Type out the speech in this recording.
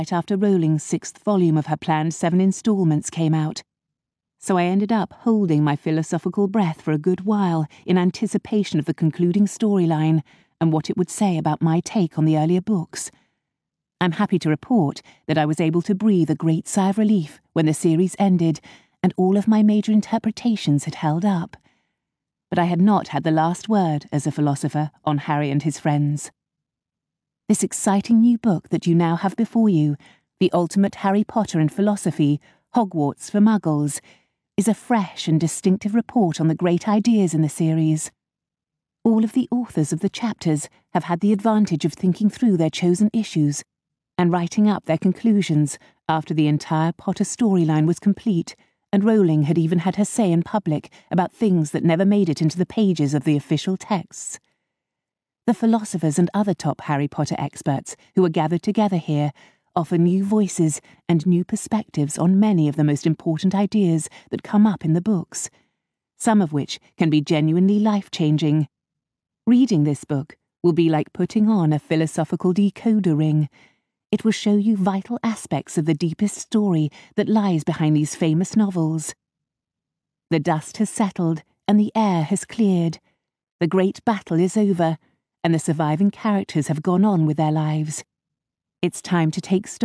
right after Rowling's 6th volume of her planned 7 installments came out, so I ended up holding my philosophical breath for a good while in anticipation of the concluding storyline and what it would say about my take on the earlier books. I'm happy to report that I was able to breathe a great sigh of relief when the series ended and all of my major interpretations had held up. But I had not had the last word as a philosopher on Harry and his friends. This exciting new book that you now have before you, The Ultimate Harry Potter and Philosophy, Hogwarts for Muggles, is a fresh and distinctive report on the great ideas in the series. All of the authors of the chapters have had the advantage of thinking through their chosen issues and writing up their conclusions after the entire Potter storyline was complete, and Rowling had even had her say in public about things that never made it into the pages of the official texts. The philosophers and other top Harry Potter experts who are gathered together here offer new voices and new perspectives on many of the most important ideas that come up in the books, some of which can be genuinely life-changing. Reading this book will be like putting on a philosophical decoder ring. It will show you vital aspects of the deepest story that lies behind these famous novels. The dust has settled and the air has cleared. The great battle is over, and the surviving characters have gone on with their lives. It's time to take stock